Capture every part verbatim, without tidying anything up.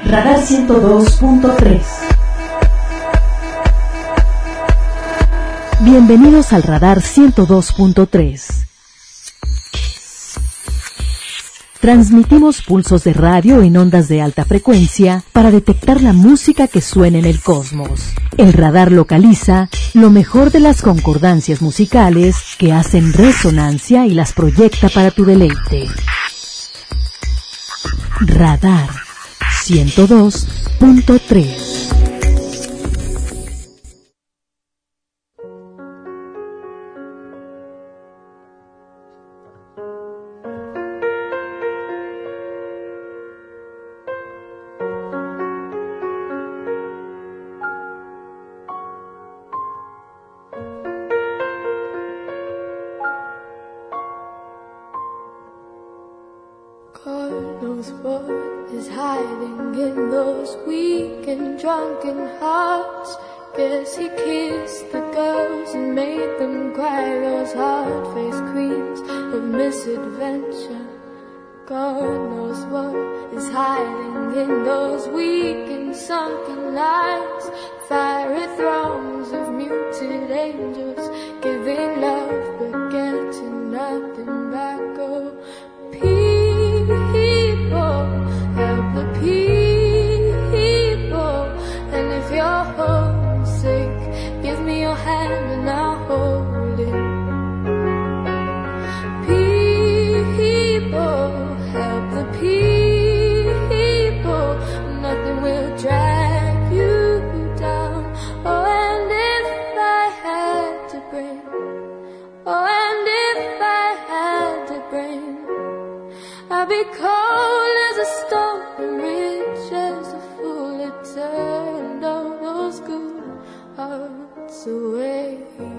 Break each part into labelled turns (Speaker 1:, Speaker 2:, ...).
Speaker 1: Radar ciento dos punto tres. Bienvenidos al Radar ciento dos punto tres. Transmitimos pulsos de radio en ondas de alta frecuencia para detectar la música que suena en el cosmos. El radar localiza lo mejor de las concordancias musicales que hacen resonancia y las proyecta para tu deleite. Radar ciento dos punto tres.
Speaker 2: God knows what is hiding in those weak and drunken hearts. Guess he kissed the girls and made them cry, those hard-faced queens of misadventure. God knows what is hiding in those weak and sunken lines, fiery thrones of muted angels, giving love but getting nothing back. Oh, people, help the people, and if you're homesick, give me your hand and I'll hold it. People, help the people, nothing will drag you down. Oh, and if I had to bring, oh, and if I had to bring, I'd be cold as a stone and rich as a fool that turned all those good hearts away.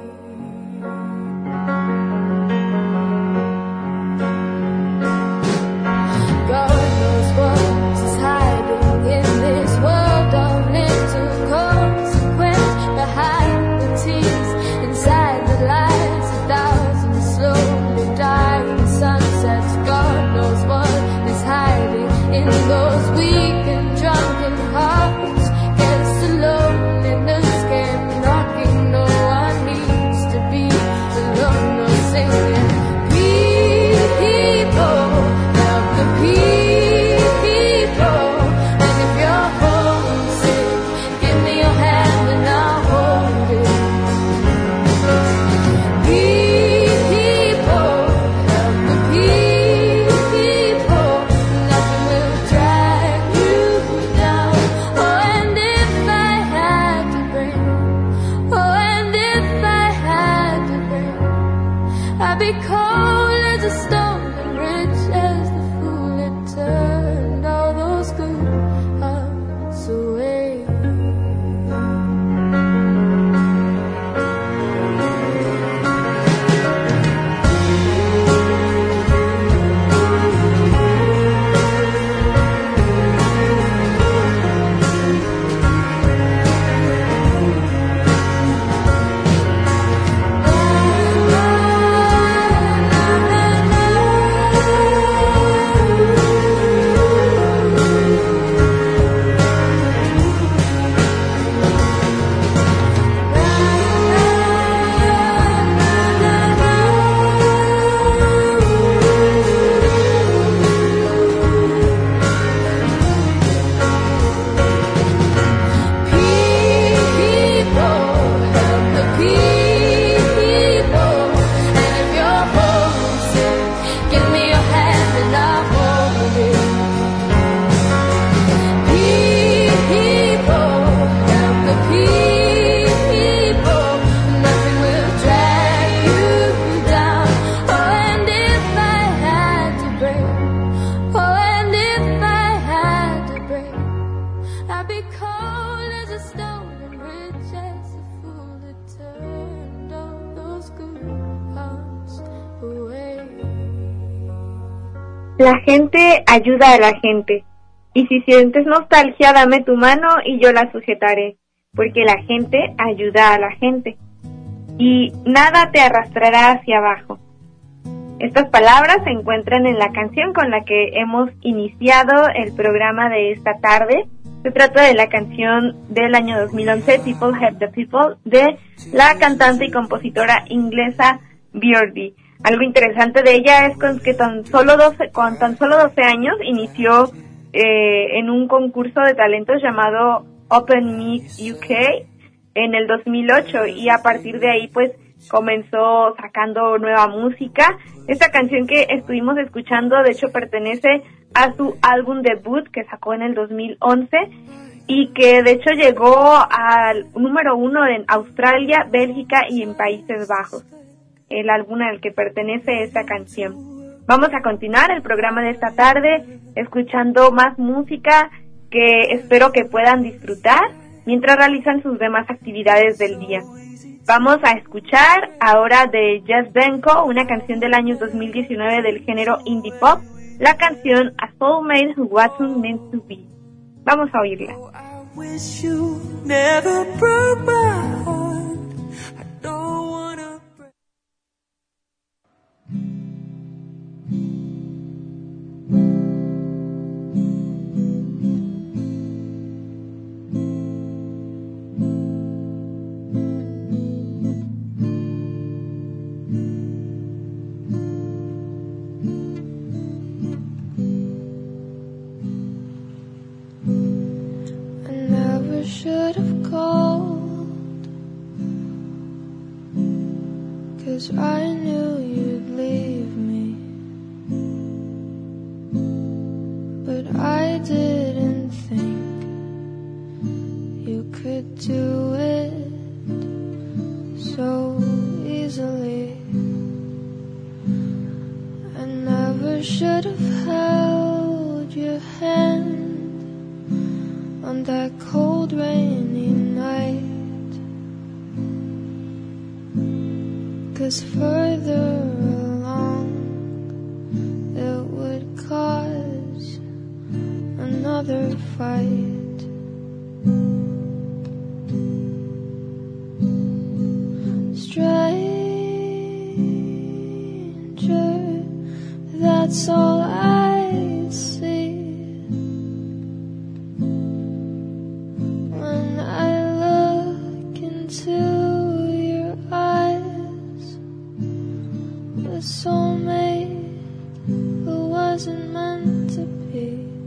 Speaker 2: God knows what is hiding in this world of little consequence, behind the tears, inside the lies, a thousand slowly dying sunsets. God knows what is hiding in those weak and drunken hearts. Guess the loneliness came knocking, no one needs to be alone, no singing. People, help the people, and if you're homesick, give me your hand and I'll hold it. People, help the people, nothing will drag you down. Oh, and if I had to bring, oh, and if I had to bring, I'd be cold as a stone and rich as the fool that turned all those good hearts away.
Speaker 3: La gente ayuda a la gente, y si sientes nostalgia, dame tu mano y yo la sujetaré, porque la gente ayuda a la gente, y nada te arrastrará hacia abajo. Estas palabras se encuentran en la canción con la que hemos iniciado el programa de esta tarde, Se trata de la canción del año dos mil once, People Help the People, de la cantante y compositora inglesa Birdie. Algo interesante de ella es con que tan solo doce, con tan solo doce años inició eh, en un concurso de talentos llamado Open Meet U K en el dos mil ocho, y a partir de ahí pues comenzó sacando nueva música. Esta canción que estuvimos escuchando de hecho pertenece a su álbum debut que sacó en el dos mil once y que de hecho llegó al número uno en Australia, Bélgica y en Países Bajos, el álbum al que pertenece esta canción. Vamos a continuar el programa de esta tarde escuchando más música que espero que puedan disfrutar mientras realizan sus demás actividades del día. Vamos a escuchar ahora de Jess Benko, una canción del año dos mil diecinueve del género indie pop, la canción A Soulmate Who Wasn't Meant to Be. Vamos a oírla.
Speaker 2: Should have called, 'cause I knew you'd leave me, but I didn't think you could do it so easily. I never should have held your hand on that cold rainy night, 'cause further along it would cause another fight. Stranger, that's all I see. A soulmate who wasn't meant to be.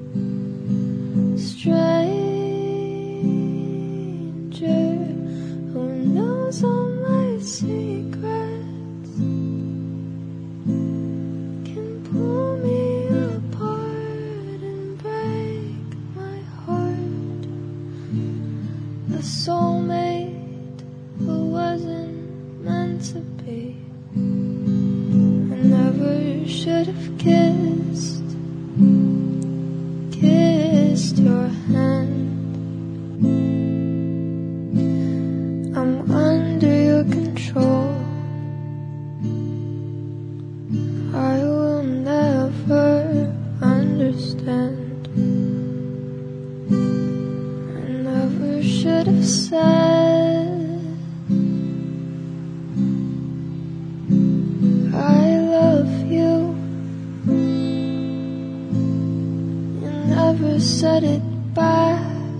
Speaker 2: Stranger who knows all my secrets, can pull me apart and break my heart. A soulmate who wasn't meant to be. Never should have kissed, kissed your hand. I'm under your control. I will never understand. I never should have said I love you. You never said it back,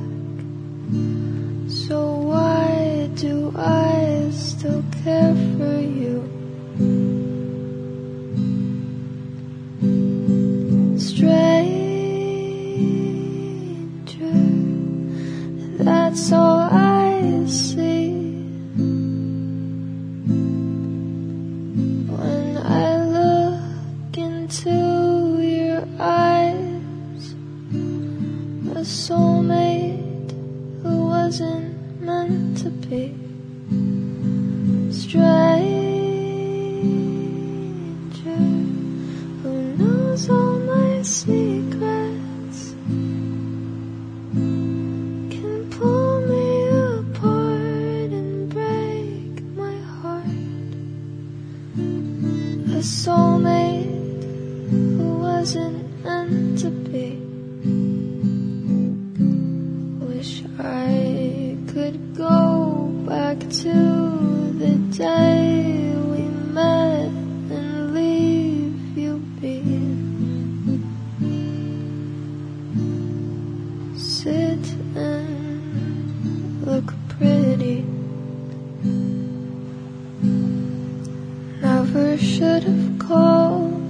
Speaker 2: so why do I still care for you? Stranger, that's all I see. When I look into your eyes, a soulmate who wasn't meant to be. Stranger who knows all my secrets, can pull me apart and break my heart. A soulmate who wasn't meant to be. Wish I could go back to the day we met and leave you be. sit and look pretty. Never should have called.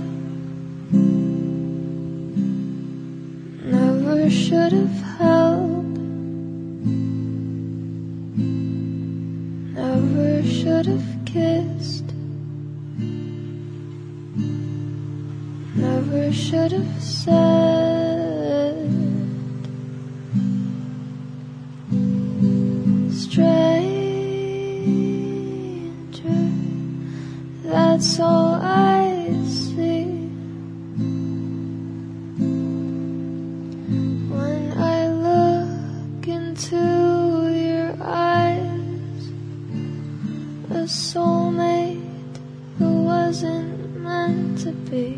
Speaker 2: Never should have held. Never should have kissed. Never should have said. Stranger, that's all I see. When I look into your eyes, a soulmate who wasn't meant to be.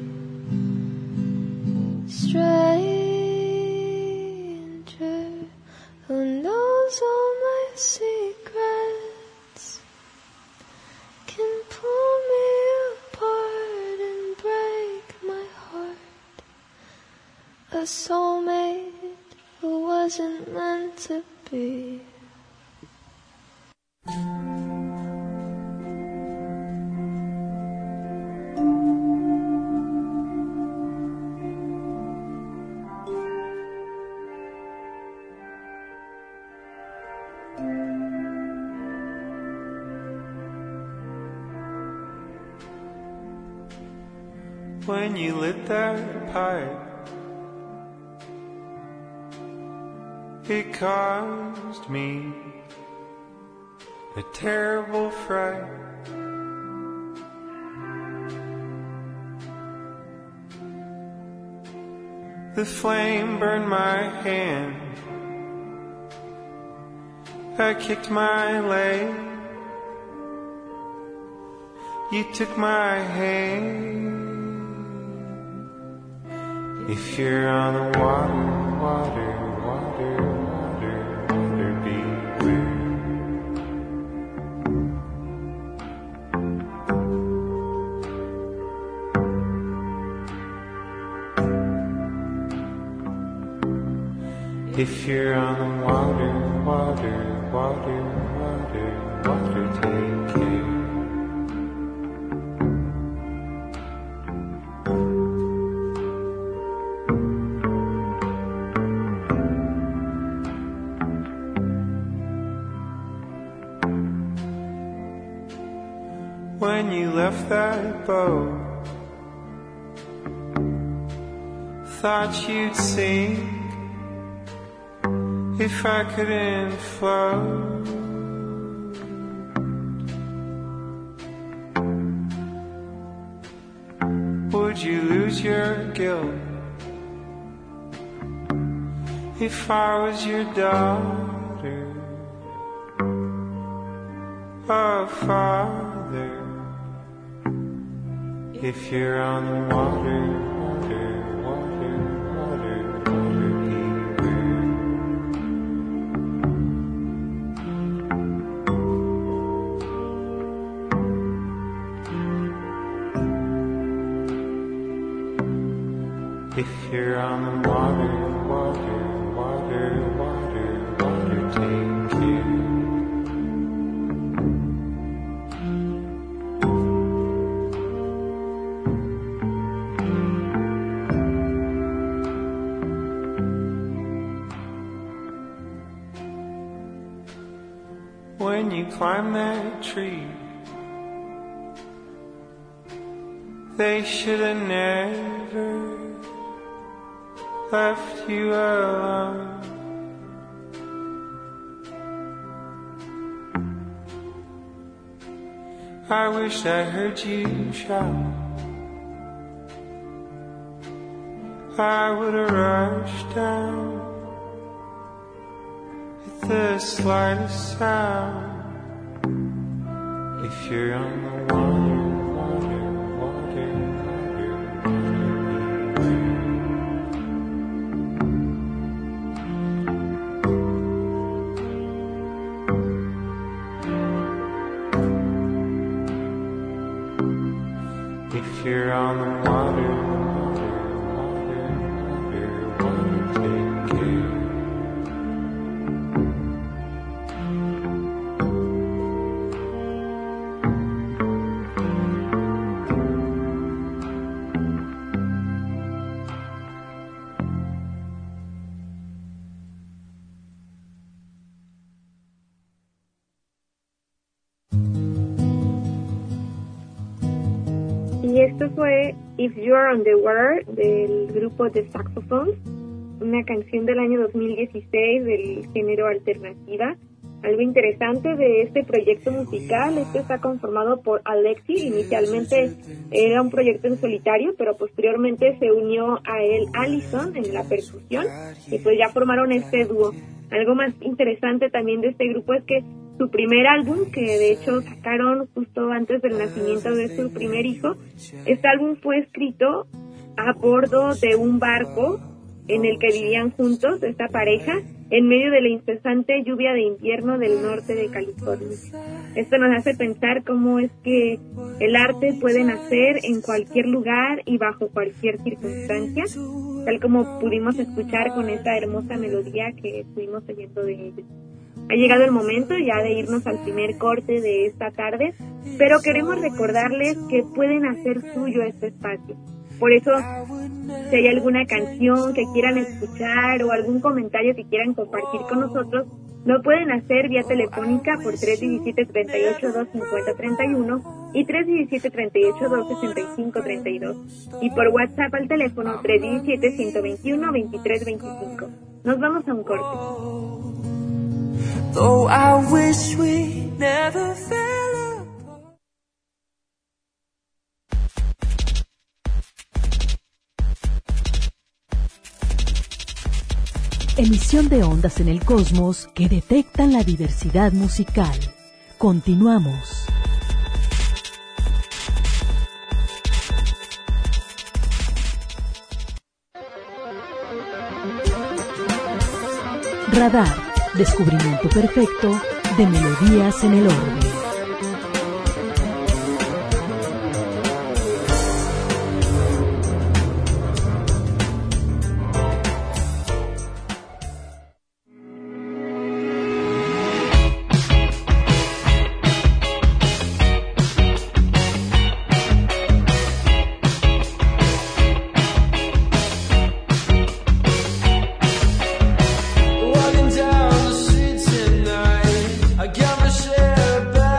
Speaker 2: Stranger, who knows all my secrets, can pull me apart and break my heart. A soulmate who wasn't meant to be.
Speaker 4: When you lit that pipe, it caused me a terrible fright. The flame burned my hand, I kicked my leg, you took my hand. If you're on the water, water, water, water, water, beware. If you're on the water, water, water, water, water, take care. When you left that boat, thought you'd sink if I couldn't float. Would you lose your guilt if I was your daughter or father? If you're on the water, water, water, water, water, beware. If you're on the water, water, water, water, water, take care. When you climb that tree, they should have never left you alone. I wish I heard you shout, I would have rushed down at the slightest sound. If you're on the water, water, water, water, water, if you're on the water, water, water, water, water, take care.
Speaker 3: esto fue If You're on the Water del grupo The Saxophones, una canción del año dos mil dieciséis del género alternativa. Algo interesante de este proyecto musical es que está conformado por Alexi. Inicialmente era un proyecto en solitario, pero posteriormente se unió a él Allison en la percusión y pues ya formaron este dúo. Algo más interesante también de este grupo es que su primer álbum, que de hecho sacaron justo antes del nacimiento de su primer hijo, este álbum fue escrito a bordo de un barco en el que vivían juntos esta pareja en medio de la incesante lluvia de invierno del norte de California. Esto nos hace pensar cómo es que el arte puede nacer en cualquier lugar y bajo cualquier circunstancia, tal como pudimos escuchar con esta hermosa melodía que estuvimos oyendo de ellos. Ha llegado el momento ya de irnos al primer corte de esta tarde, pero queremos recordarles que pueden hacer suyo este espacio. Por eso, si hay alguna canción que quieran escuchar o algún comentario que quieran compartir con nosotros, lo pueden hacer vía telefónica por tres uno siete, tres ocho dos, cinco cero tres uno y tres uno siete, tres ocho dos, seis cinco tres dos y por WhatsApp al teléfono tres uno siete, uno dos uno, dos tres dos cinco. Nos vamos a un corte.
Speaker 5: Though I wish we never fell apart.
Speaker 1: Emisión de ondas en el cosmos que detectan la diversidad musical. Continuamos. Radar, descubrimiento perfecto de melodías en el orbe.
Speaker 5: Walking down the street tonight, I got my share of bad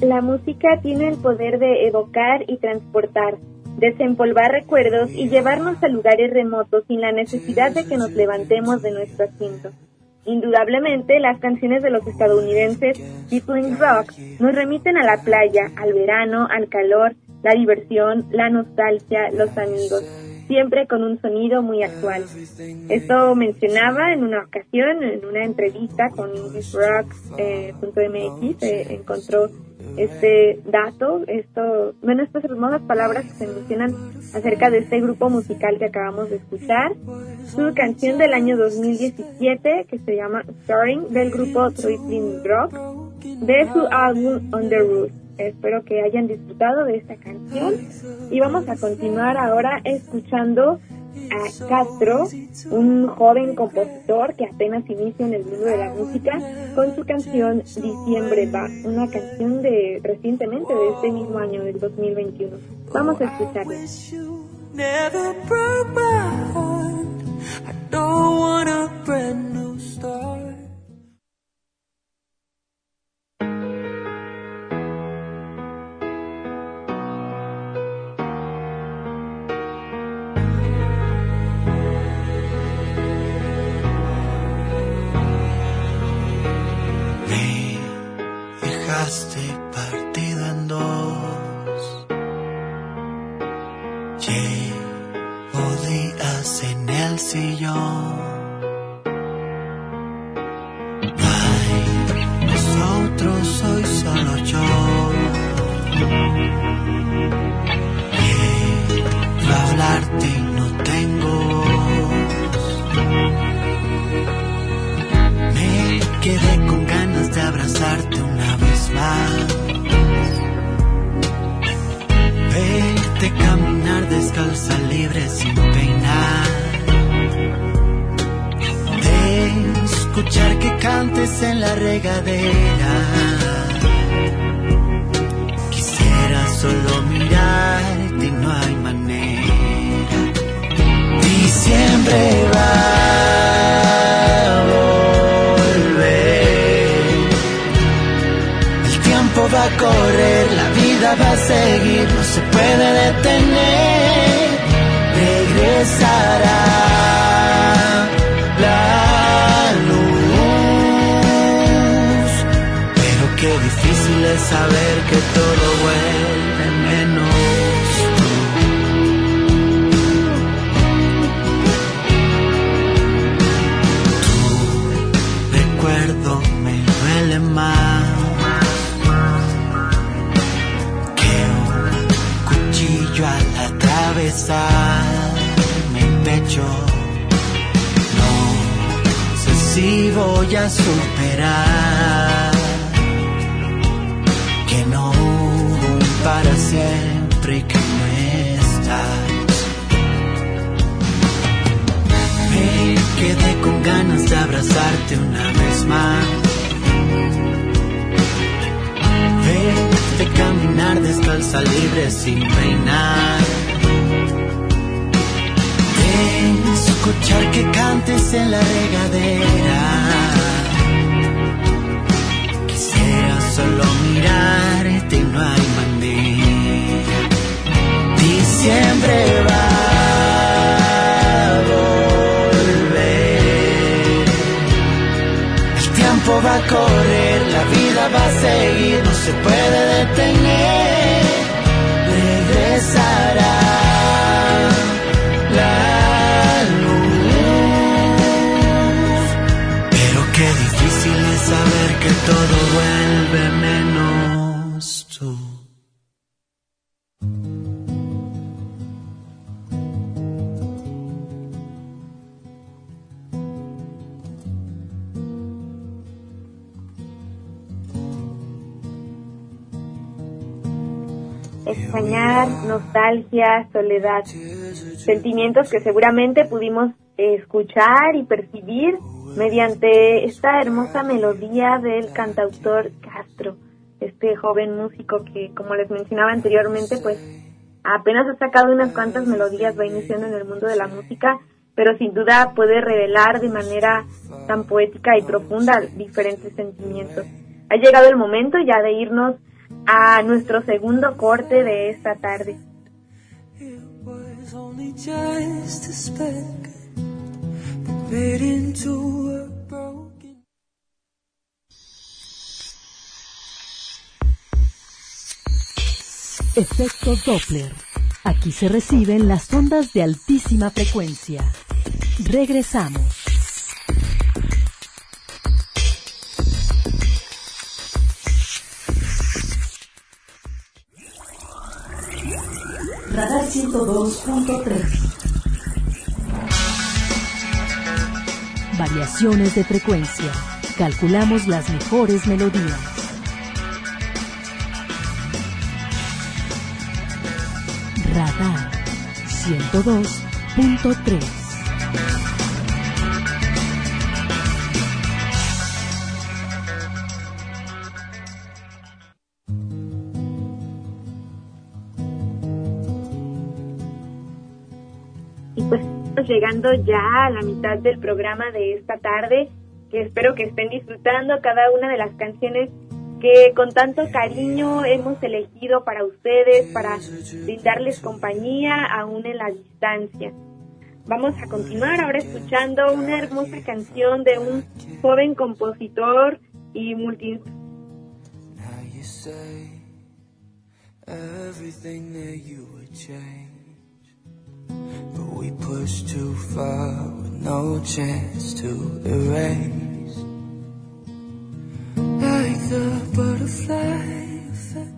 Speaker 3: la música tiene el poder de evocar y transportar, desempolvar recuerdos y llevarnos a lugares remotos sin la necesidad de que nos levantemos de nuestro asiento. Indudablemente, las canciones de los estadounidenses de swing rock nos remiten a la playa, al verano, al calor, la diversión, la nostalgia, los amigos, siempre con un sonido muy actual. Esto mencionaba en una ocasión, en una entrevista con english rock punto m x, se encontró este dato, esto, bueno, estas hermosas palabras que se mencionan acerca de este grupo musical que acabamos de escuchar. Su canción del año dos mil diecisiete, que se llama Starring, del grupo Swing Rock, de su álbum On the Roof. Espero que hayan disfrutado de esta canción y vamos a continuar ahora escuchando a Castro, un joven compositor que apenas inicia en el mundo de la música, con su canción Diciembre Va, una canción de recientemente de este mismo año, del dos mil veintiuno. Vamos a escucharla.
Speaker 5: Never broke my heart. I don't want a brand new start.
Speaker 6: Partido en dos, llevo días en el sillón. No hay nosotros, soy solo yo. Quiero hablarte y no tengo voz. Me quedé con ganas de abrazarte una vez más, verte caminar descalza, libre, sin peinar, de escuchar que cantes en la regadera. Quisiera solo mirarte y no hay manera. Diciembre va va a correr, la vida va a seguir, no se puede detener. Regresará la luz, pero qué difícil es saber que todo vuelve menos tú. Tu recuerdo me duele más al atravesar mi pecho. No sé si voy a superar que no hubo un para siempre y que no estás. Me quedé con ganas de abrazarte una vez más, verte caminar descalza, libre, sin peinar, de escuchar que cantes en la regadera. Quisiera solo mirarte y no hay manera. Diciembre va a volver, el tiempo va a correr, la vida va a seguir, no se puede detener. Regresará la luz, pero qué difícil es saber que todo vuelve menos tú.
Speaker 3: Extrañar, nostalgia, soledad, sentimientos que seguramente pudimos escuchar y percibir mediante esta hermosa melodía del cantautor Castro, este joven músico que, como les mencionaba anteriormente, pues apenas ha sacado unas cuantas melodías, va iniciando en el mundo de la música, pero sin duda puede revelar de manera tan poética y profunda diferentes sentimientos. Ha llegado el momento ya de irnos a nuestro segundo corte de esta tarde.
Speaker 5: It was only just a speck that made into a broken.
Speaker 1: Efecto Doppler. Aquí se reciben las ondas de altísima frecuencia. Regresamos. Radar ciento dos punto tres. Variaciones de frecuencia. Calculamos las mejores melodías. Radar ciento dos punto tres.
Speaker 3: Y pues estamos llegando ya a la mitad del programa de esta tarde, que espero que estén disfrutando cada una de las canciones que con tanto cariño hemos elegido para ustedes, para brindarles compañía aún en la distancia. Vamos a continuar ahora escuchando una hermosa canción de un joven compositor y multi.
Speaker 5: Now you say everything that you would change, but we pushed too far with no chance to erase. Like the butterfly effect.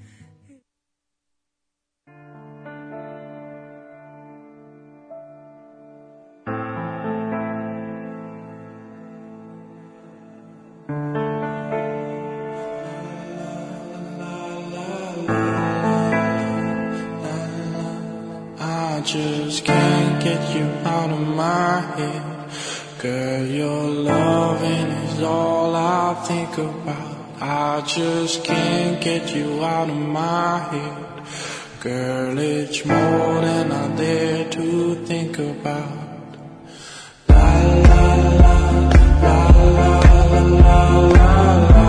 Speaker 7: I just can't get you out of my head. Girl, your loving is all I think about. I just can't get you out of my head. Girl, it's more than I dare to think about. La la la, la la la la la.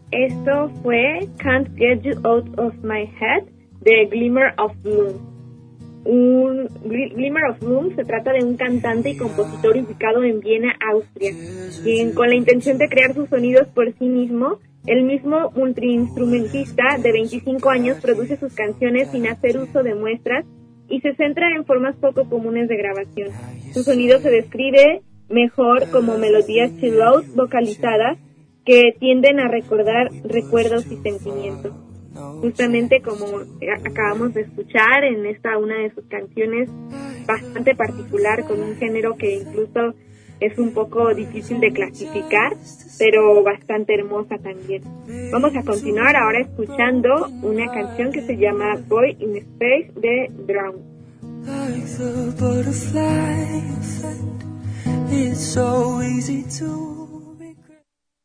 Speaker 3: esto fue Can't Get You Out of My Head de Glimmer of Bloom. Un Glimmer of Bloom se trata de un cantante y compositor ubicado en Viena, Austria, quien con la intención de crear sus sonidos por sí mismo, el mismo multiinstrumentista de veinticinco años produce sus canciones sin hacer uso de muestras y se centra en formas poco comunes de grabación. Su sonido se describe mejor como melodías chill out vocalizadas que tienden a recordar recuerdos y sentimientos. Justamente como acabamos de escuchar en esta una de sus canciones bastante particular, con un género que incluso es un poco difícil de clasificar, pero bastante hermosa también. Vamos a continuar ahora escuchando una canción que se llama Boy in Space de Drown.
Speaker 6: Like the butterfly effect, it's so easy to regret.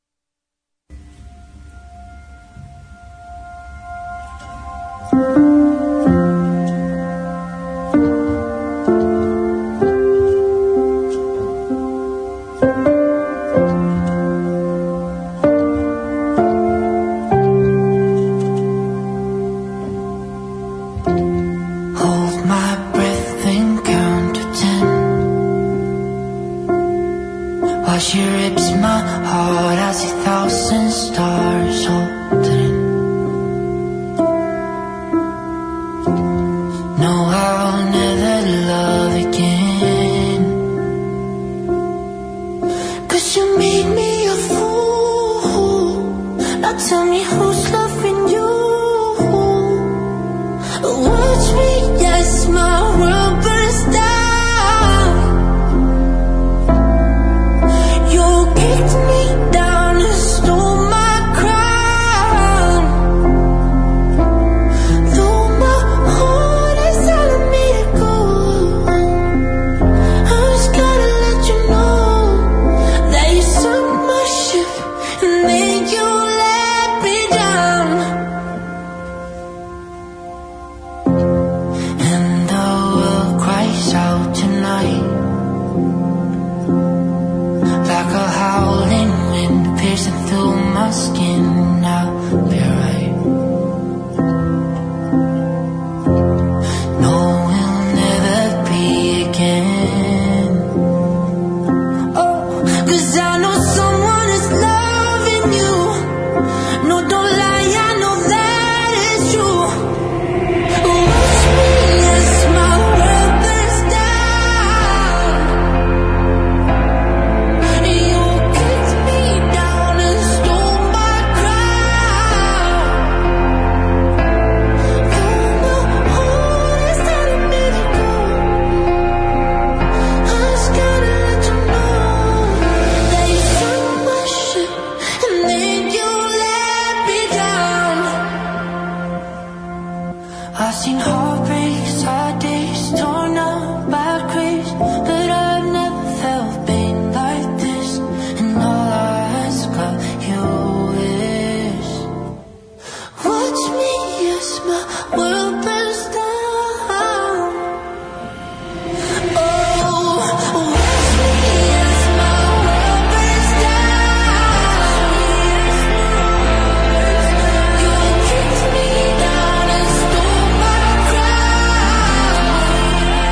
Speaker 5: Hold my breath and count to ten. While she rips my heart, I see thousand stars holding. No, I'll never love again. 'Cause you made me a fool. Now tell me who's loving you. Watch me, yes, my world burns down. You kicked me down and stole my crown. Though my heart is telling me to go, I just gotta let you know that you sunk my ship and then you let me down. And the world cries out tonight, like a howling wind piercing through my skin. I'll be right. No, we'll never be again. Oh, 'cause I know someone is loving you. No, don't lie, I know that is true. Watch me as my world burns down. You kicked me down and stole my crown. Though my heart is telling me to go, I just gotta let you know that you sunk my ship and then you let me down. I've seen heartbreaks, hard days, torn up by grace, but I've never felt pain like this. And all I ask of you is, watch me as my world burns down. Oh, watch me as my world burns down. You kicked me down and stole my crown.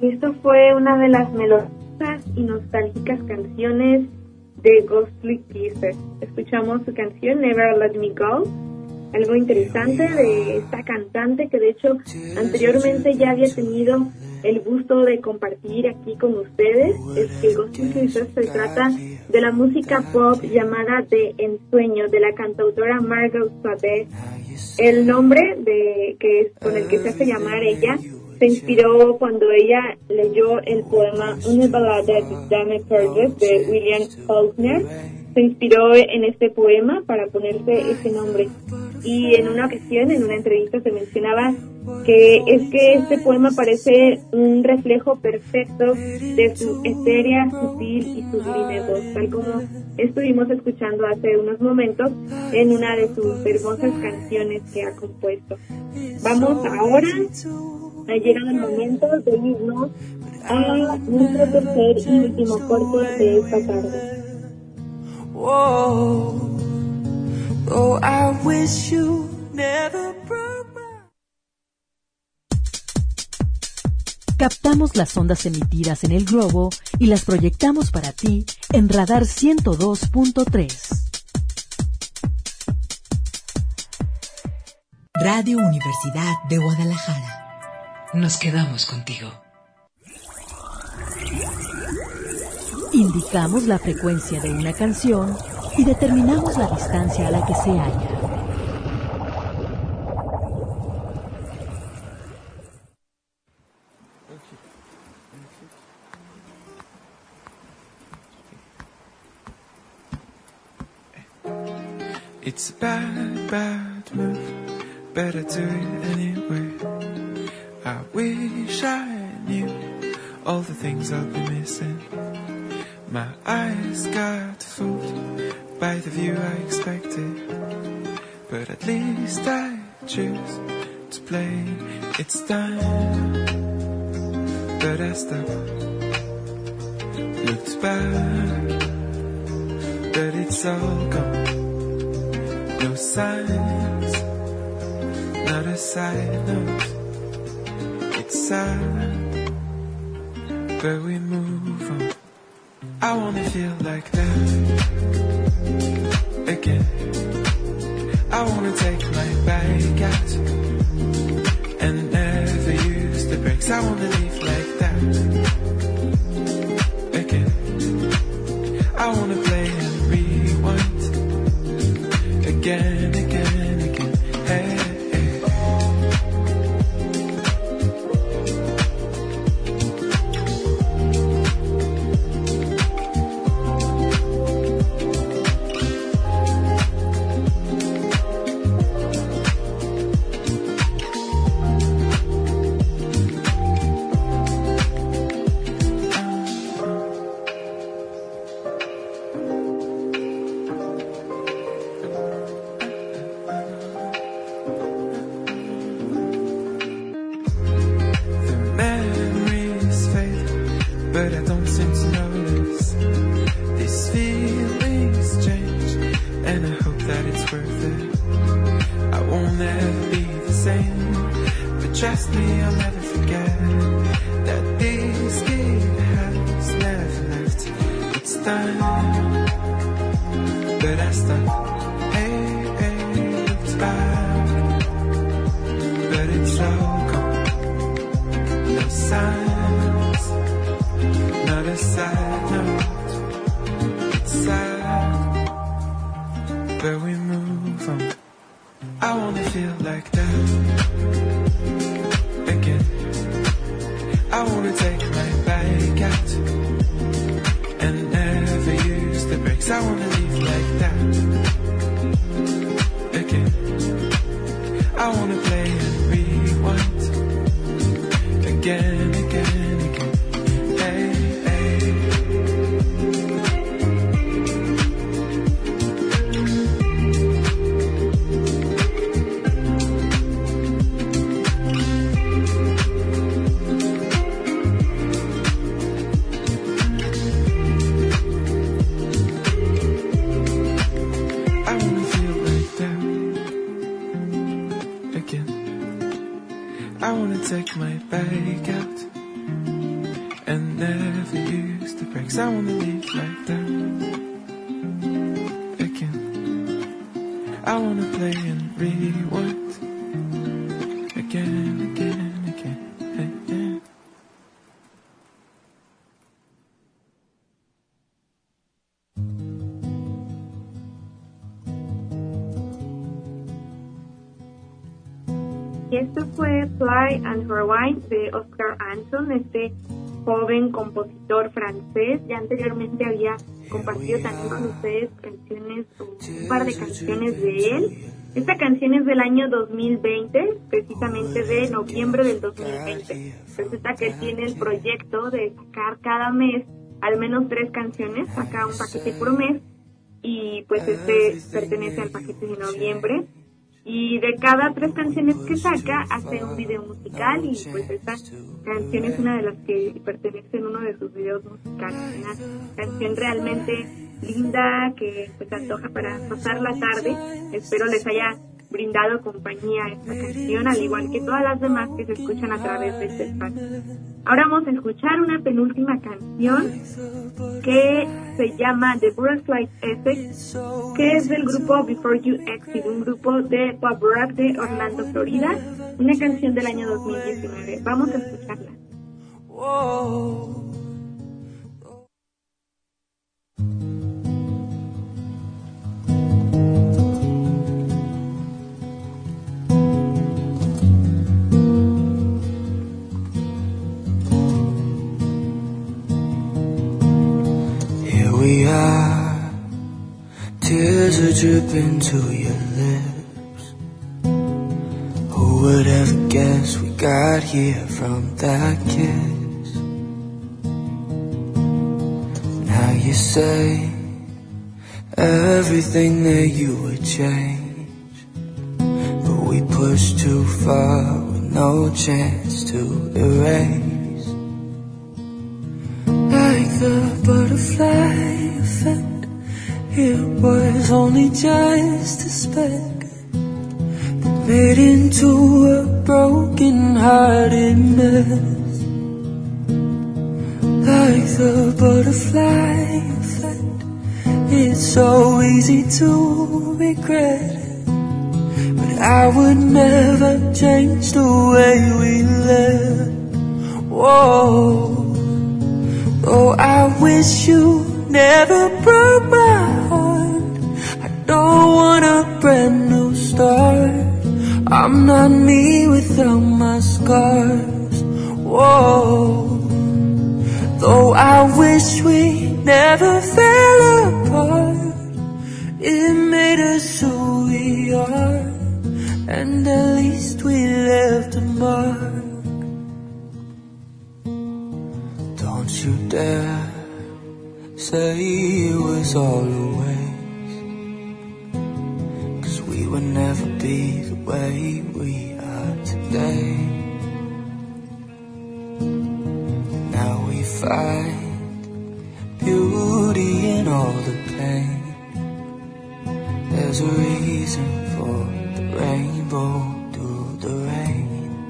Speaker 3: Esto fue una de las melodiosas y nostálgicas canciones de Ghostly Kisses. Escuchamos su canción Never Let Me Go. Algo interesante de esta cantante que de hecho anteriormente ya había tenido el gusto de compartir aquí con ustedes, es que Ghostly Kisses se trata de la música pop llamada de ensueño de la cantautora Margot Sadet. El nombre de que es con el que se hace llamar ella se inspiró cuando ella leyó el poema Una balada de Dame Purges de William Faulkner. Se inspiró en este poema para ponerse ese nombre. Y en una ocasión, en una entrevista, se mencionaba que es que este poema parece un reflejo perfecto de su etérea, sutil y sublime voz, tal como estuvimos escuchando hace unos momentos en una de sus hermosas canciones que ha compuesto. Vamos ahora, ha llegado el momento de irnos a nuestro tercer y último corte de esta tarde.
Speaker 6: Whoa, oh, I wish you never broke my...
Speaker 1: Captamos las ondas emitidas en el globo y las proyectamos para ti en Radar ciento dos punto tres.
Speaker 8: Radio Universidad de Guadalajara. Nos quedamos contigo.
Speaker 1: Indicamos la frecuencia de una canción y determinamos la distancia a la que se halla.
Speaker 7: It's a bad, bad move, better do it anyway. I wish I knew all the things I'll be missing. My eyes got fooled by the view I expected, but at least I choose to play. It's time, but I stop. Looks bad, but it's all gone. No signs, not a side note. It's sad, but we move on. I wanna feel like that again. I wanna take my bike out and never use the brakes. I wanna leave like that again. I wanna play and rewind again, again, again. Hey, hey. 'cause I wanna live like that again. I wanna play and rewind again, again, again, again.
Speaker 3: Y esto fue Fly and Rewind de Oscar Anson, este joven compositor francés. Ya anteriormente había compartido también con ustedes canciones, un par de canciones de él. Esta canción es del año dos mil veinte, precisamente de noviembre del dos mil veinte. Resulta que él tiene el proyecto de sacar cada mes al menos tres canciones, saca un paquete por mes, y pues este pertenece al paquete de noviembre. Y de cada tres canciones que saca, hace un video musical, y pues esta canción es una de las que pertenece en uno de sus videos musicales. Una canción realmente linda que pues antoja para pasar la tarde. Espero les haya brindado compañía esta canción, al igual que todas las demás que se escuchan a través de este espacio. Ahora vamos a escuchar una penúltima canción que se llama The Butterfly Effect, que es del grupo Before You Exit, un grupo de pop rock de Orlando, Florida, una canción del año dos mil diecinueve. Vamos a escucharla. Whoa.
Speaker 6: We are, tears are dripping to your lips. Who would have guessed we got here from that kiss? Now you say everything that you would change, but we pushed too far with no chance to erase. Like the butterfly effect, it was only just a speck that made into a broken-hearted mess. Like the butterfly effect, it's so easy to regret it, but I would never change the way we lived. Whoa. Oh, I wish you never broke my heart. I don't want a brand new start. I'm not me without my scars. Whoa. Though I wish we never fell apart, it made us who we are, and at least we left a mark. Don't you dare say it was all a waste, 'cause we would never be the way we are today. Now we find beauty in all the pain. There's a reason for the rainbow through the rain.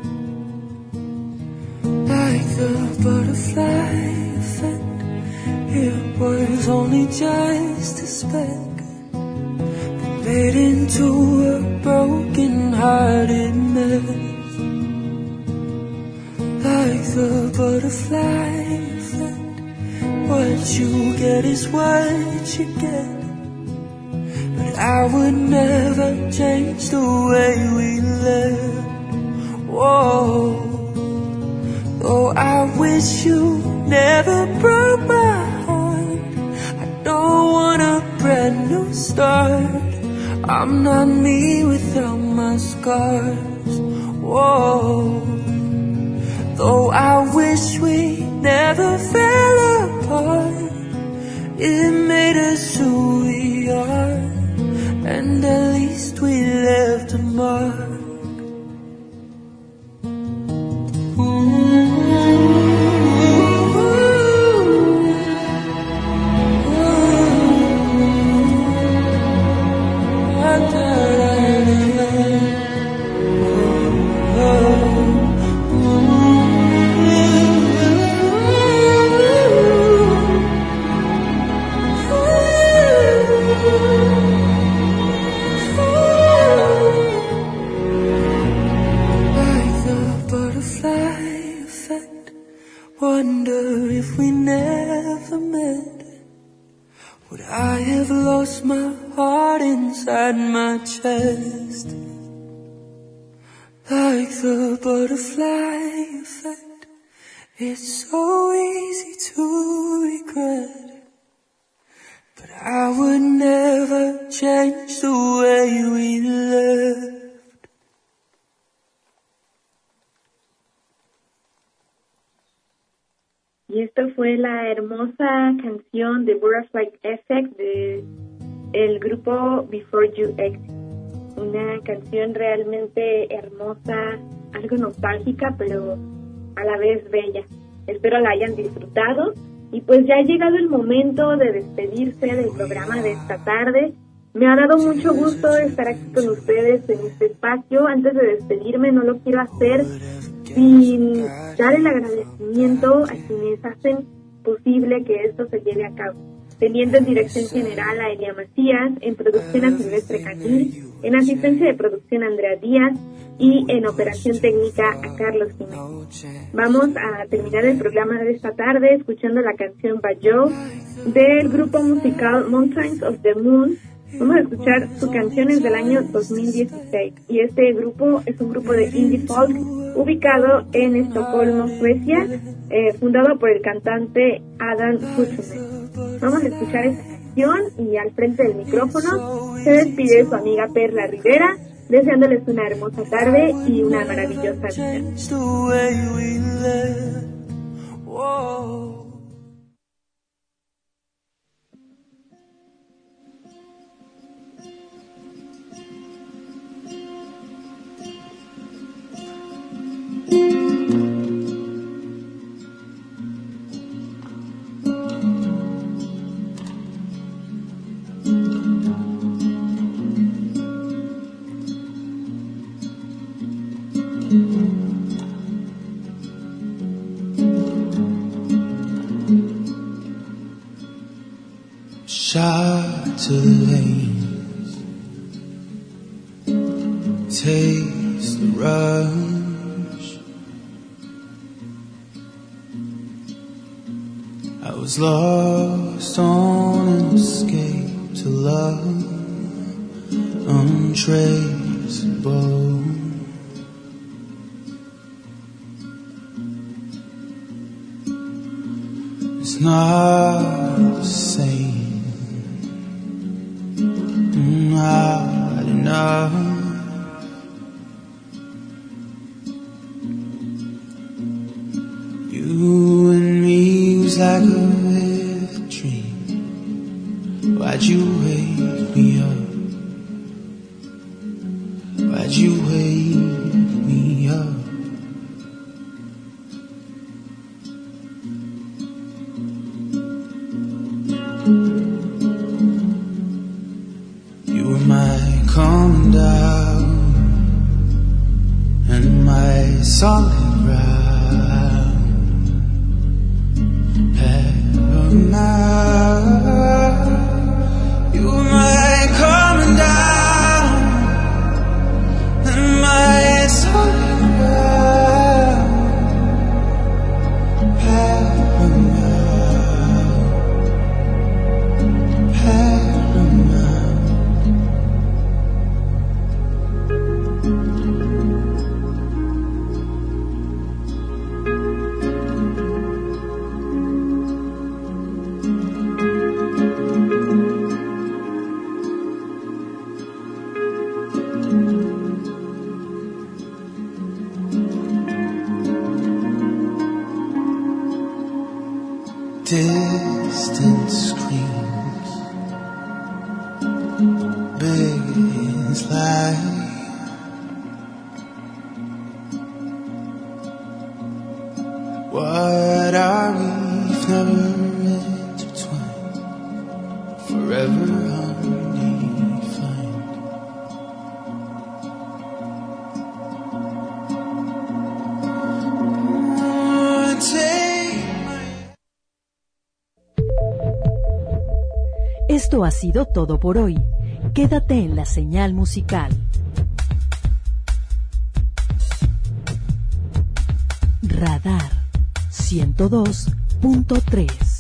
Speaker 6: Like the butterfly effect, it was only just a speck that made into a broken-hearted mess. Like the butterfly effect, what you get is what you get, but I would never change the way we lived. Whoa. Oh, I wish you never broke my heart. I don't want a brand new start. I'm not me without my scars. Whoa. Though I wish we never fell apart, it made us who we are, and at least we left a mark. Would I have lost my heart inside my chest? Like the butterfly effect, it's so easy to regret. But I would never change the way we left.
Speaker 3: Y esto fue la hermosa canción de Butterfly Effect de el grupo Before You Exit. Una canción realmente hermosa, algo nostálgica, pero a la vez bella. Espero la hayan disfrutado. Y pues ya ha llegado el momento de despedirse del programa de esta tarde. Me ha dado mucho gusto estar aquí con ustedes en este espacio. Antes de despedirme, no lo quiero hacer sin dar el agradecimiento a quienes hacen posible que esto se lleve a cabo. Teniendo en dirección general a Elia Macías, en producción a Silvestre Canil, en asistencia de producción a Andrea Díaz y en operación técnica a Carlos Jiménez. Vamos a terminar el programa de esta tarde escuchando la canción Bayo del grupo musical Mountains of the Moon. Vamos a escuchar su canción es del año dos mil dieciséis y este grupo es un grupo de indie folk ubicado en Estocolmo, Suecia, eh, fundado por el cantante Adam Huttunen. Vamos a escuchar esta canción y al frente del micrófono se despide su amiga Perla Rivera, deseándoles una hermosa tarde y una maravillosa vida.
Speaker 7: Shot to the veins, taste the rush. I was lost on an escape to love, untraceable. It's not the same. Not enough. You and me was like a vivid dream. Why'd you wake me up? Why'd you wake me up? Calm down and my solid ground, paramount. You were my calming down and my solid ground, paramount, paramount. Distant screams, big as life. What are we if never intertwined, forever undefined? Oh, take
Speaker 1: Esto ha sido todo por hoy. Quédate en la señal musical. Radar ciento dos punto tres.